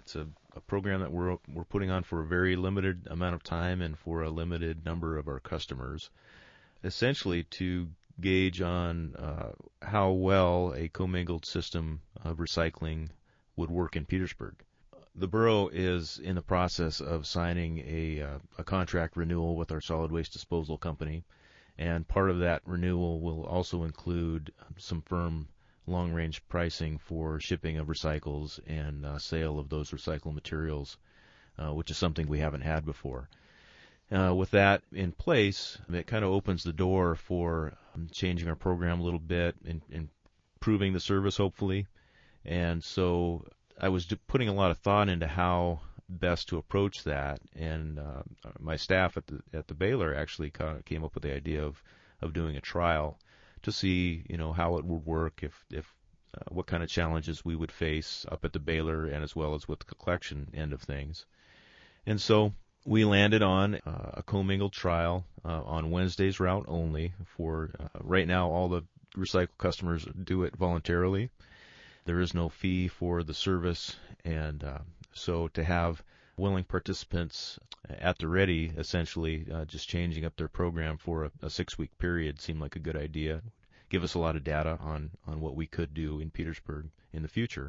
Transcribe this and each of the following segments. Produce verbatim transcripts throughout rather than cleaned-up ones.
It's a, a program that we're we're putting on for a very limited amount of time and for a limited number of our customers, essentially to gauge on uh, how well a commingled system of recycling would work in Petersburg. The borough is in the process of signing a, uh, a contract renewal with our solid waste disposal company, and part of that renewal will also include some firm long-range pricing for shipping of recycles and uh, sale of those recycled materials, uh, which is something we haven't had before. Uh, with that in place, it kind of opens the door for um, changing our program a little bit and improving the service, hopefully. And so I was putting a lot of thought into how best to approach that, and uh, my staff at the at the Baylor actually kind of came up with the idea of, of doing a trial to see, you know, how it would work, if if uh, what kind of challenges we would face up at the Baylor, and as well as with the collection end of things. And so we landed on uh, a commingled trial uh, on Wednesday's route only. For uh, right now, all the recycle customers do it voluntarily. There is no fee for the service, and uh, so to have willing participants at the ready, essentially uh, just changing up their program for a, a six-week period seemed like a good idea. Give us a lot of data on, on what we could do in Petersburg in the future.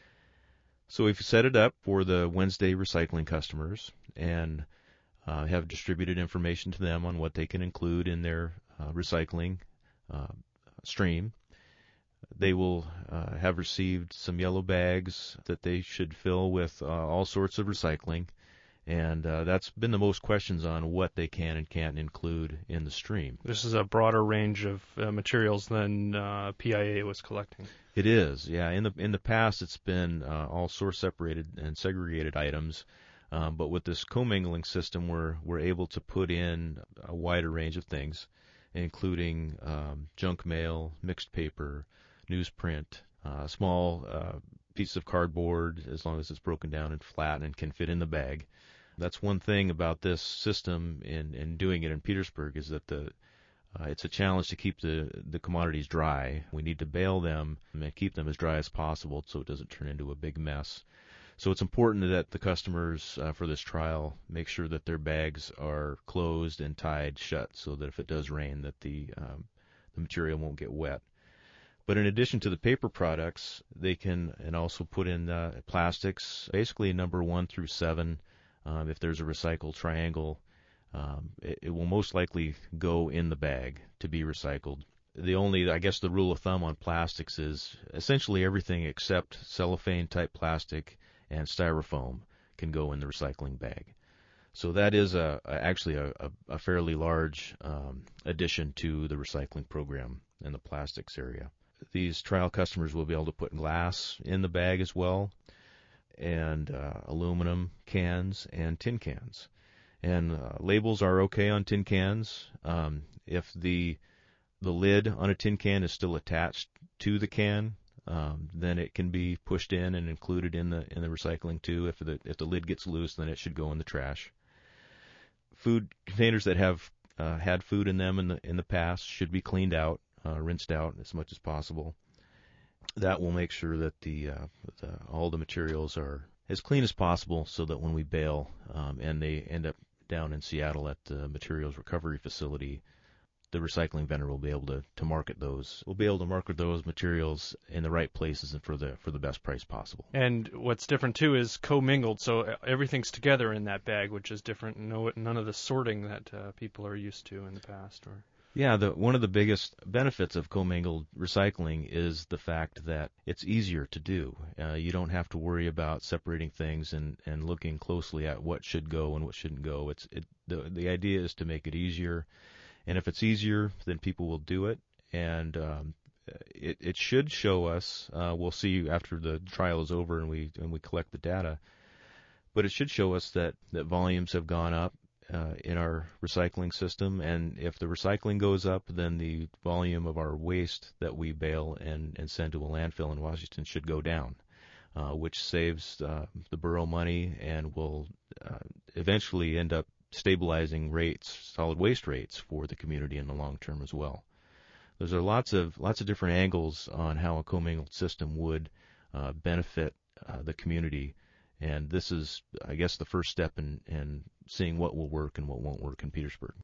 So we've set it up for the Wednesday recycling customers and uh, have distributed information to them on what they can include in their uh, recycling uh, stream. They will uh, have received some yellow bags that they should fill with uh, all sorts of recycling, and uh, that's been the most questions on what they can and can't include in the stream. This is a broader range of uh, materials than uh, P I A was collecting. It is, yeah. In the in the past, it's been uh, all source separated and segregated items, um, but with this commingling system, we're we're able to put in a wider range of things, including um, junk mail, mixed paper, newsprint, uh, small uh, piece of cardboard, as long as it's broken down and flat and can fit in the bag. That's one thing about this system in, in doing it in Petersburg, is that the uh, it's a challenge to keep the, the commodities dry. We need to bale them and keep them as dry as possible so it doesn't turn into a big mess. So it's important that the customers uh, for this trial make sure that their bags are closed and tied shut, so that if it does rain, that the um, the material won't get wet. But in addition to the paper products, they can and also put in uh, plastics, basically number one through seven. Um, if there's a recycle triangle, um, it, it will most likely go in the bag to be recycled. The only, I guess, the rule of thumb on plastics is essentially everything except cellophane-type plastic and styrofoam can go in the recycling bag. So that is a, a actually a, a, a fairly large um, addition to the recycling program in the plastics area. These trial customers will be able to put glass in the bag as well, and uh, aluminum cans and tin cans. And uh, labels are okay on tin cans. Um, if the the lid on a tin can is still attached to the can, um, then it can be pushed in and included in the in the recycling too. If the if the lid gets loose, then it should go in the trash. Food containers that have uh, had food in them in the in the past should be cleaned out, uh, rinsed out as much as possible. That will make sure that the, uh, the all the materials are as clean as possible, so that when we bale um, and they end up down in Seattle at the materials recovery facility, the recycling vendor will be able to, to market those. We'll be able to market those materials in the right places and for the for the best price possible. And what's different too is commingled, so everything's together in that bag, which is different. No, none of the sorting that uh, people are used to in the past. Or Yeah, the, one of the biggest benefits of commingled recycling is the fact that it's easier to do. Uh, you don't have to worry about separating things and, and looking closely at what should go and what shouldn't go. It's it, the the idea is to make it easier, and if it's easier, then people will do it. And um, it it should show us. Uh, we'll see after the trial is over and we and we collect the data. But it should show us that, that volumes have gone up Uh, in our recycling system, and if the recycling goes up, then the volume of our waste that we bale and, and send to a landfill in Washington should go down, uh, which saves uh, the borough money and will uh, eventually end up stabilizing rates, solid waste rates for the community in the long term as well. There's are lots of lots of different angles on how a commingled system would uh, benefit uh, the community. And this is, I guess, the first step in, in seeing what will work and what won't work in Petersburg.